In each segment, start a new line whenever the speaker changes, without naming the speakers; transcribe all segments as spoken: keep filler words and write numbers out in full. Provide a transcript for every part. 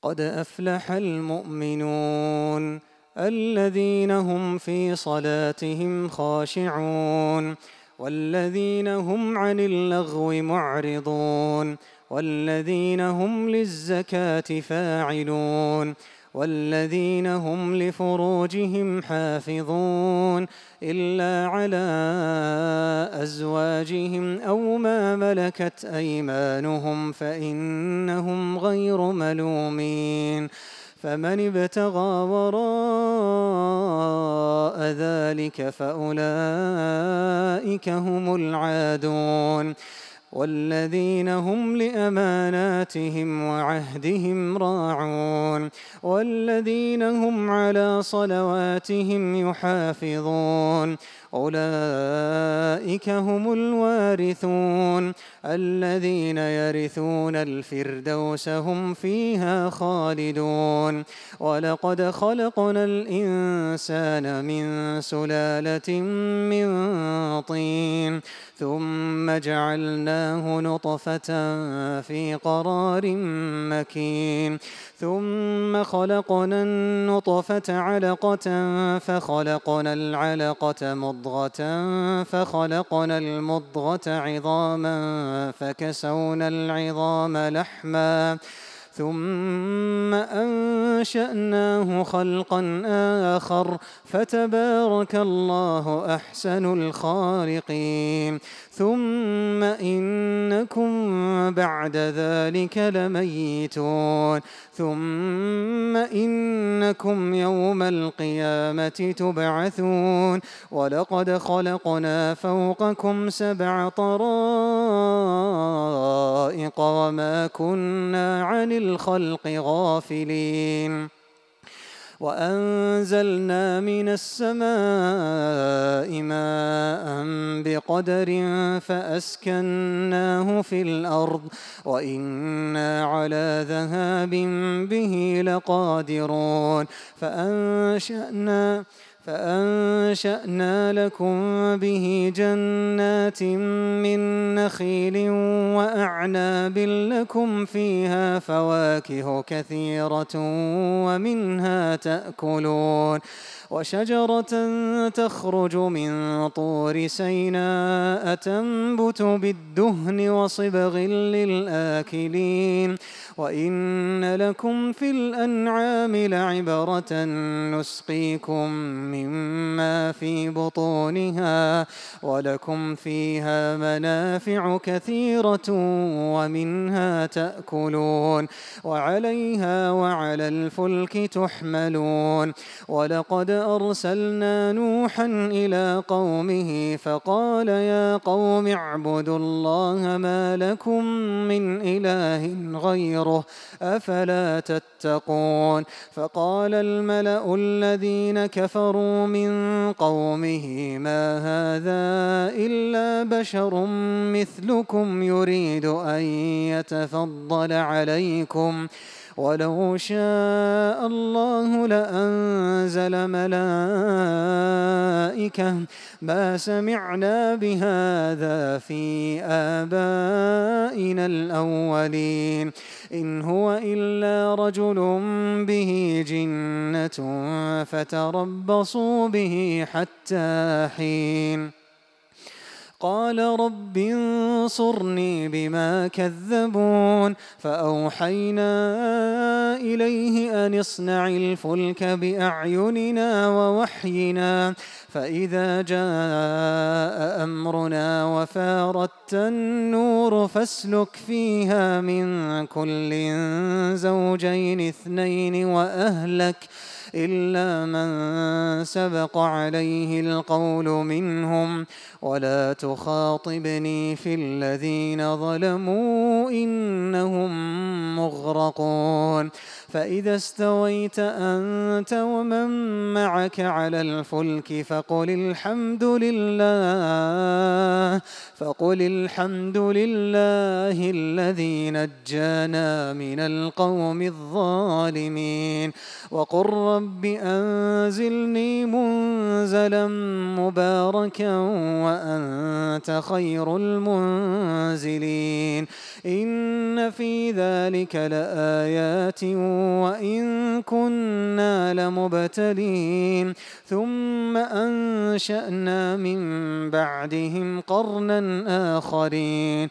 قد أفلح المؤمنون الذين هم في صلاتهم خاشعون والذين هم عن اللغو معرضون والذين هم للزكاة فاعلون والذين هم لفروجهم حافظون إلا على أزواجهم أو ما ملكت أيمانهم فإنهم غير ملومين فمن ابتغى وراء ذلك فأولئك هم العادون والذين هم لأماناتهم وعهدهم راعون والذين هم على صلواتهم يحافظون أولئك هم الوارثون الذين يرثون الفردوس هم فيها خالدون ولقد خلقنا الإنسان من سلالة من طين ثم جعلناه نطفة في قرار مكين ثم خلقنا النطفة علقة فخلقنا العلقة مضغة فخلقنا المضغة عظاما فكسونا العظام لحما ثم أنشأناه خلقا آخر فتبارك الله أحسن الخالقين ثم إنكم بعد ذلك لميتون ثم إنكم يوم القيامة تبعثون ولقد خلقنا فوقكم سبع طرائق وما كنا عن الخلق غافلين وأنزلنا من السماء ماء بقدر فأسكناه في الأرض وإنا على ذهاب به لقادرون فأنشأنا فأنشأنا لكم به جنات من نخيل وأعناب لكم فيها فواكه كثيرة ومنها تأكلون وشجرة تخرج من طور سيناء تنبت بالدهن وصبغ للآكلين وإن لكم في الأنعام لعبرة نسقيكم مما في بطونها ولكم فيها منافع كثيرة ومنها تأكلون وعليها وعلى الفلك تحملون ولقد أرسلنا نوحا إلى قومه فقال يا قوم اعبدوا الله ما لكم من إله غيره أفلا تتقون فقال الملأ الذين كفروا من قومه ما هذا إلا بشر مثلكم يريد أن يتفضل عليكم ولو شاء الله لأنزل ملائكة ما سمعنا بهذا في آبائنا الأولين إن هو إلا رجل به جنة فتربصوا به حتى حين قال رب انصرني بما كذبون فأوحينا إليه أن اصنع الفلك بأعيننا ووحينا فإذا جاء أمرنا وفارت النور فاسلك فيها من كل زوجين اثنين وأهلك إلا من سبق عليه القول منهم ولا تخاطبني في الذين ظلموا إنهم مغرقون فإذا استويت أنت ومن معك على الفلك فقل الحمد لله فقل الحمد لله الذي نجانا من القوم الظالمين وقل رب أنزلني منزلا مباركا وأنت خير المنزلين إن في ذلك لآيات وإن كنا لمبتلين ثم أنشأنا من بعدهم قرنا آخرين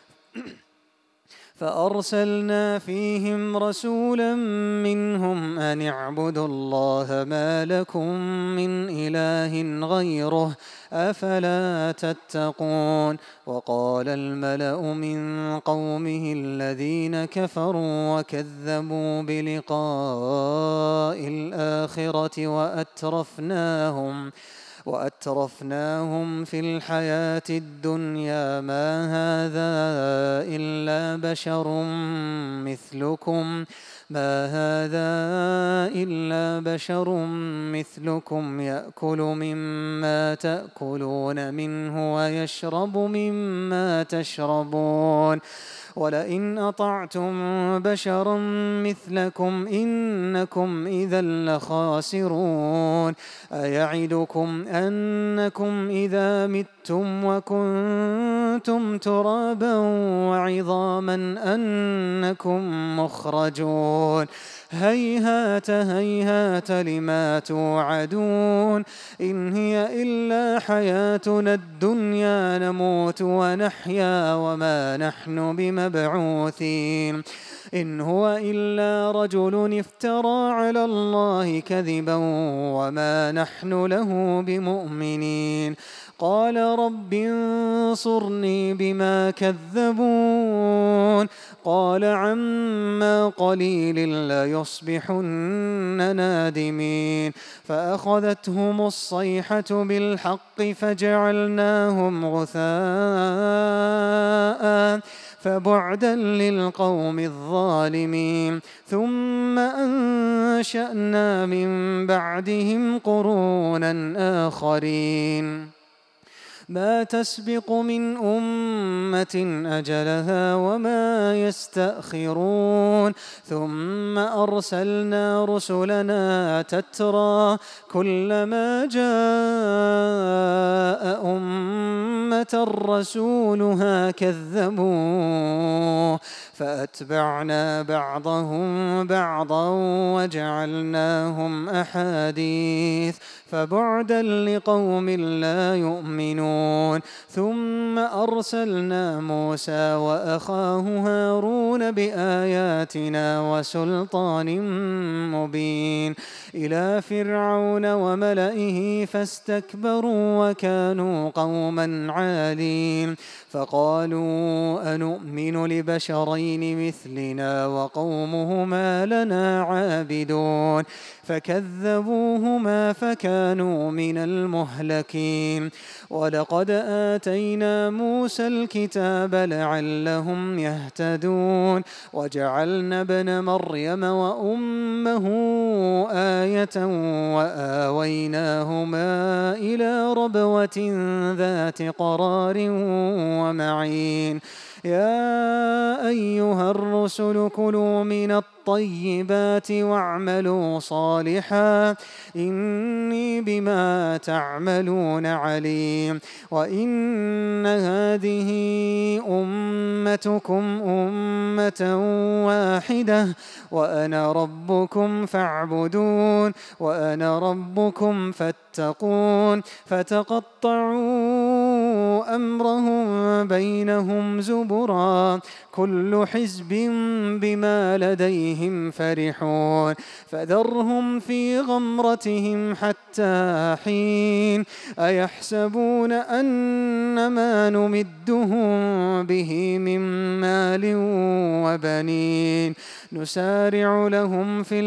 فأرسلنا فيهم رسولا منهم أن اعبدوا الله ما لكم من إله غيره أفلا تتقون وقال الملأ من قومه الذين كفروا وكذبوا بلقاء الآخرة وأترفناهم وأترفناهم في الحياة الدنيا ما هذا إلا بشر مثلكم ما هذا إلا بشر مثلكم يأكل مما تأكلون منه ويشرب مما تشربون ولئن أطعتم بشرا مثلكم إنكم إذا لخاسرون أيعدكم أنكم إذا متم وكنتم ترابا وعظاما أنكم مخرجون هيهات هيهات لما توعدون إن هي إلا حياتنا الدنيا نموت ونحيا وما نحن بمبعوثين إن هو إلا رجل افترى على الله كذبا وما نحن له بمؤمنين قال رب انصرني بما كذبون قال عما قليل ليصبحن نادمين فأخذتهم الصيحة بالحق فجعلناهم غثاء فبعدا للقوم الظالمين ثم أنشأنا من بعدهم قرونا آخرين ما تسبق من أمة أجلها وما يستأخرون ثم أرسلنا رسلنا تترى كلما جاء أمة رسولها كذبوه فأتبعنا بعضهم بعضا وجعلناهم أحاديث فبعدا لقوم لا يؤمنون ثم أرسلنا موسى وأخاه هارون بآياتنا وسلطان مبين إلى فرعون وملئه فاستكبروا وكانوا قوما عالين فقالوا أنؤمن لبشرين مثلنا وقومهما لنا عابدون فكذبوهما فكانوا من المهلكين ولقد آتينا موسى الكتاب لعلهم يهتدون وجعلنا ابن مريم وأمه آية وآويناهما إلى ربوة ذات قرار ومعين يا أيها الرسل كلوا من الطيبات واعملوا صالحا إني بما تعملون عليم وإن هذه أمتكم أمة واحدة وأنا ربكم فاعبدون وأنا ربكم فاتقون فتقطعوا أمرهم بينهم زبرا كل حزب بما لديهم فرحون فذرهم في غمرتهم حتى حين أيحسبون أن ما نمدهم به من مال وبنين نسارع لهم في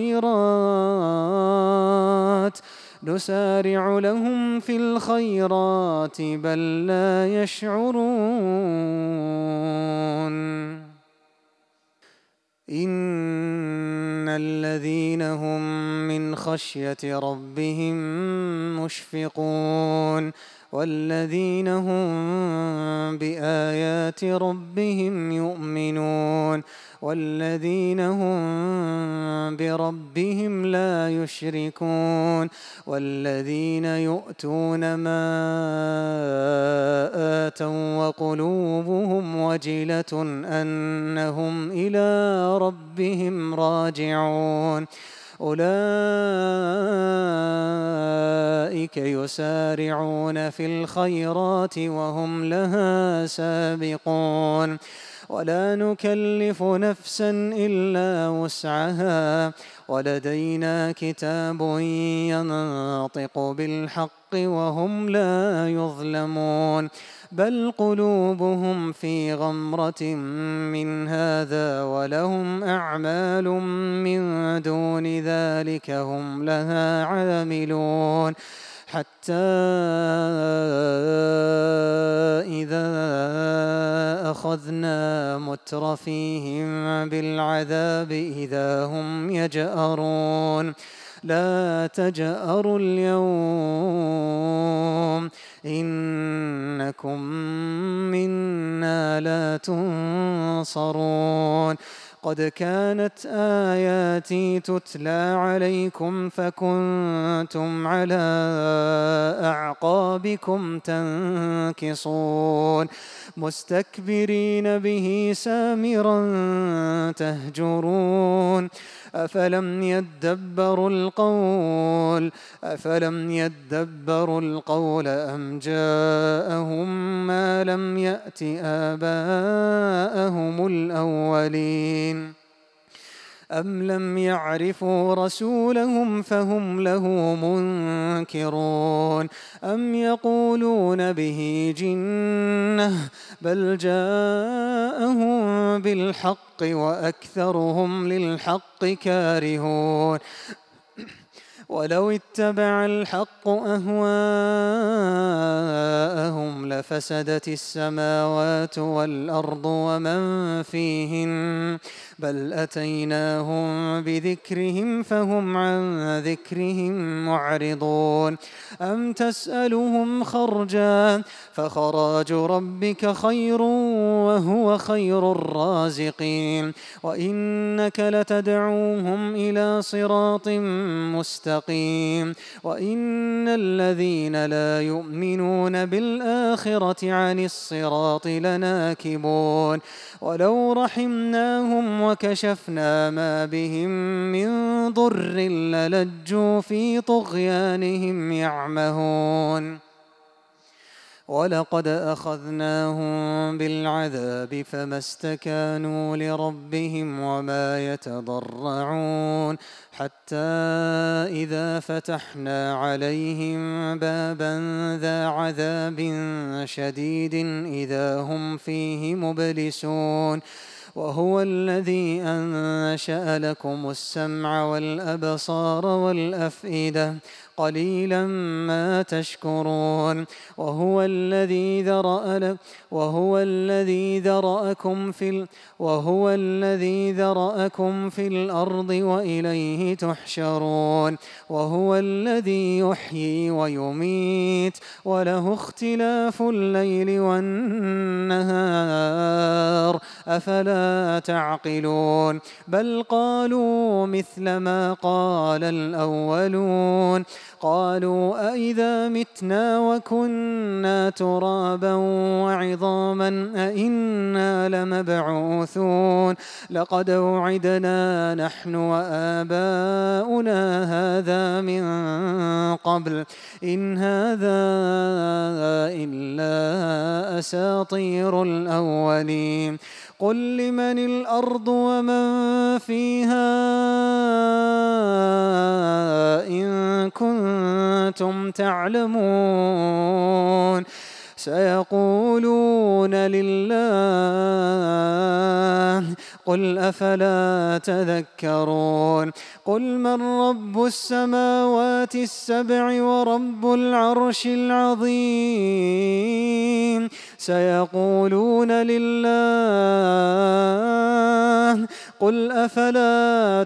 الخيرات نسارع لهم في الخيرات بل لا يشعرون إن الذين هم من خشية ربهم مشفقون والذين هم بآيات ربهم يؤمنون والذين هم بربهم لا يشركون والذين يؤتون ما آتوا وقلوبهم وجلة أنهم إلى ربهم راجعون أولئك يسارعون في الخيرات وهم لها سابقون ولا نكلف نفسا إلا وسعها ولدينا كتاب ينطق بالحق وهم لا يظلمون بل قلوبهم في غمرة من هذا ولهم أعمال من دون ذلك هم لها عاملون حتى إذا أخذنا مترفيهم بالعذاب إذا هم يجأرون لا تجأروا اليوم إنكم منا لا تنصرون قد كانت آياتي تتلى عليكم فكنتم على أعقابكم تنكصون مستكبرين به سامرا تهجرون أفلم يدبروا القول أفلم يدبروا القول أم جاءهم ما لم يأت آباءهم الأولين أم لم يعرفوا رسولهم فهم له منكرون أم يقولون به جنة بل جاءهم بالحق وأكثرهم للحق كارهون ولو اتبع الحق أهواءهم لفسدت السماوات والأرض ومن فيهن بل أتيناهم بذكرهم فهم عن ذكرهم معرضون أم تسألهم خرجا فخراج ربك خير وهو خير الرازقين وإنك لتدعوهم إلى صراط مستقيم وإن الذين لا يؤمنون بالآخرة عن الصراط لناكبون ولو رحمناهم وكشفنا ما بهم من ضر للجوا في طغيانهم يعمهون ولقد أخذناهم بالعذاب فما استكانوا لربهم وما يتضرعون حتى إذا فتحنا عليهم بابا ذا عذاب شديد إذا هم فيه مبلسون وهو الذي أنشأ لكم السمع والأبصار والأفئدة قليلا ما تشكرون وهو الذي ذرأ وهو الذي ذرأكم في ال وهو الذي ذرأكم في الأرض وإليه تحشرون وهو الذي يحيي ويميت وله اختلاف الليل والنهار أفلا تعقلون بل قالوا مثل ما قال الأولون قالوا أئذا متنا وكنا ترابا وعظاما أئنا لمبعوثون لقد وعدنا نحن وآباؤنا هذا من قبل إن هذا إلا أساطير الأولين قل لمن الأرض ومن فيها إن كنتم تعلمون سيقولون لله قل أفلا تذكرون قل من رب السماوات السبع ورب العرش العظيم سيقولون لله قل أفلا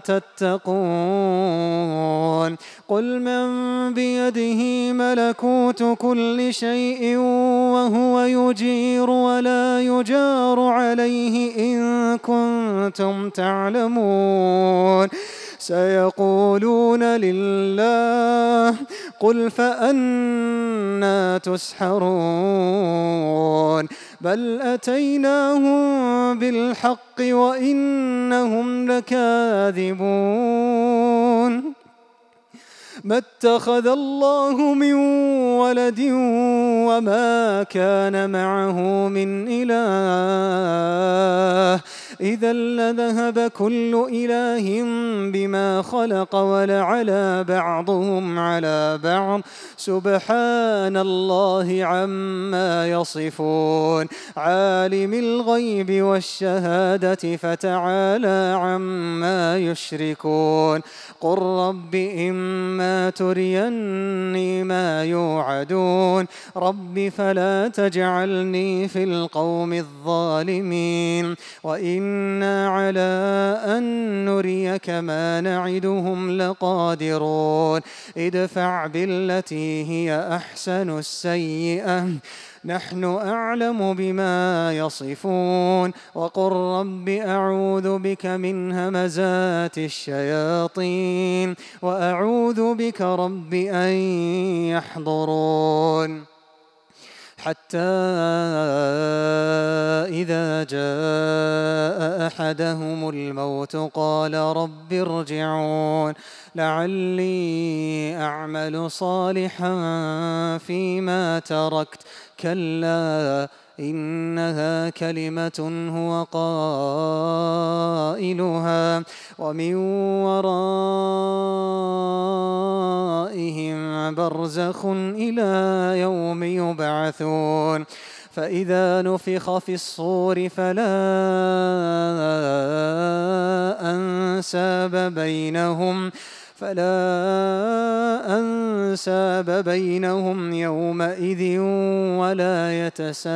تتقون قل من بيده ملكوت كل شيء وهو يجير ولا يجار عليه إن كنتم تعلمون سيقولون لله قل فأنى تسحرون بل أتيناهم بالحق وإنهم لكاذبون ما اتخذ الله من ولد وما كان معه من إله إذا لذهب كل إله بما خلق ولعلى بعضهم على بعض سبحان الله عما يصفون عالم الغيب والشهادة فتعالى عما يشركون قل رب إما تريني ما يوعدون رب فلا تجعلني في القوم الظالمين وإنا على أن نريك ما نعدهم لقادرون ادفع بالتي هي أحسن السيئة نحن أعلم بما يصفون وقل رب أعوذ بك من همزات الشياطين وأعوذ بك رب أن يحضرون حتى إذا جاء أحدهم الموت قال رب ارجعون لعلي أعمل صالحا فيما تركت كلا إنها كلمة هو قائلها ومن ورائهم برزخ إلى يوم يبعثون فإذا نفخ في الصور فلا أنساب بينهم فلا أنساب بينهم يومئذ ولا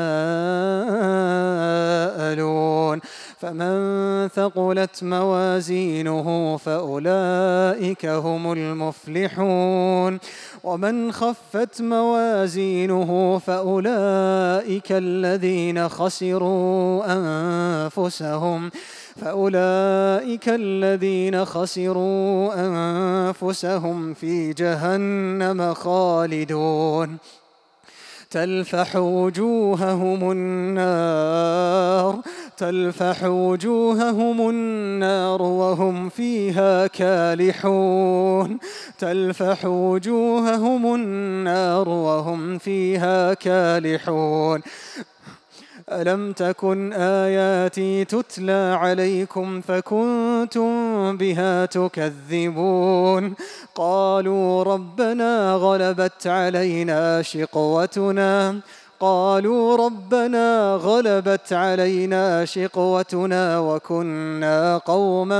يتساءلون فمن ثقلت موازينه فأولئك هم المفلحون ومن خفت موازينه فأولئك الذين خسروا أنفسهم فأولئك الذين خسروا أنفسهم في جهنم خالدون تلفح وجوههم النار تلفح وجوههم النار وهم فيها كالحون تلفح وجوههم النار وهم فيها كالحون ألم تكن آياتي تتلى عليكم فكنتم بها تكذبون قالوا ربنا غلبت علينا شقوتنا قالوا ربنا غلبت علينا شقوتنا وكنا قوما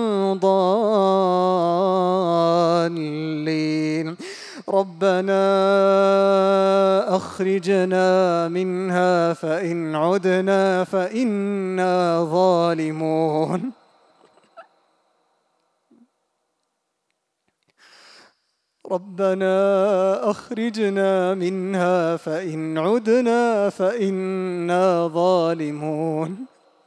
ضالين ربنا أخرجنا منها فإن عدنا فإنا ظالمون ربنا أخرجنا منها فإن عدنا فإنا ظالمون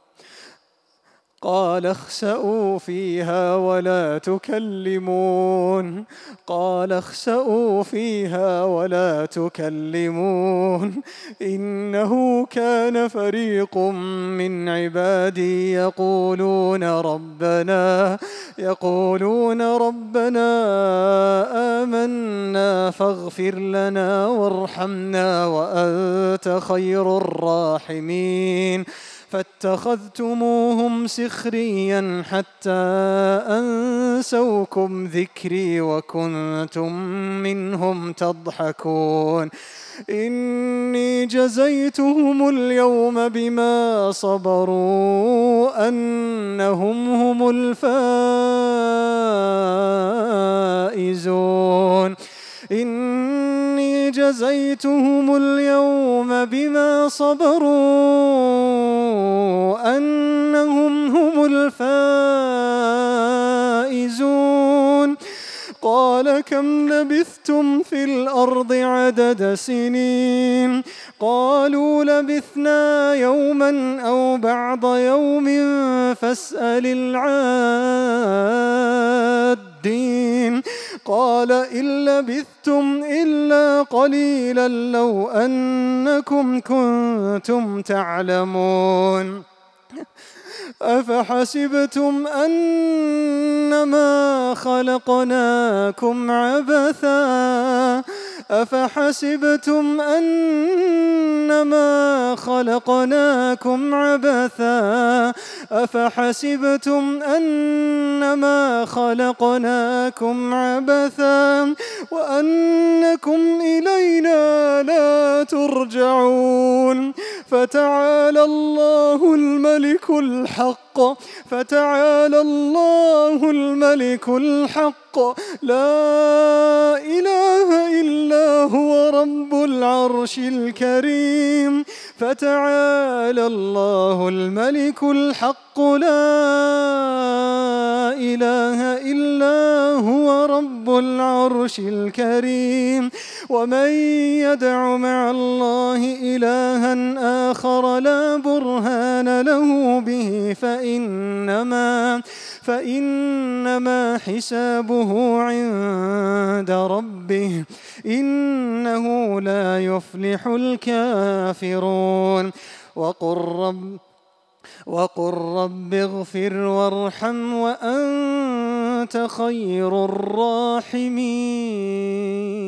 قال اخسئوا فيها ولا تكلمون قال اخسئوا فيها ولا تكلمون إنه كان فريق من عبادي يقولون ربنا يقولون ربنا آمنا فاغفر لنا وارحمنا وأنت خير الراحمين فاتخذتموهم سخريا حتى أنسوكم ذكري وكنتم منهم تضحكون إني جزيتهم اليوم بما صبروا أنهم هم الفائزون إني جزيتهم اليوم بما صبروا أنهم هم الفائزون قال كم لبثتم في الأرض عدد سنين قالوا لبثنا يوما أو بعض يوم فاسأل العادين قال إن لبثتم إلا قليلا لو أنكم كنتم تعلمون أفحسبتم أنما خلقناكم عبثا أفحسبتم أنما خلقناكم عبثا أفحسبتم أنما خلقناكم عبثا وأنكم إلينا لا ترجعون فتعالى الله الملك الحق فتعالى الله الملك الحق لا إله إلا هو رب العرش الكريم فتعالى الله الملك الحق لا إله إلا هو رب العرش الكريم ومن يدع مع الله إلها آخر لا برهان له به فإنما فإنما حسابه عند ربه إنه لا يفلح الكافرون وقل رب وقل رب اغفر وارحم وأنت خير الراحمين.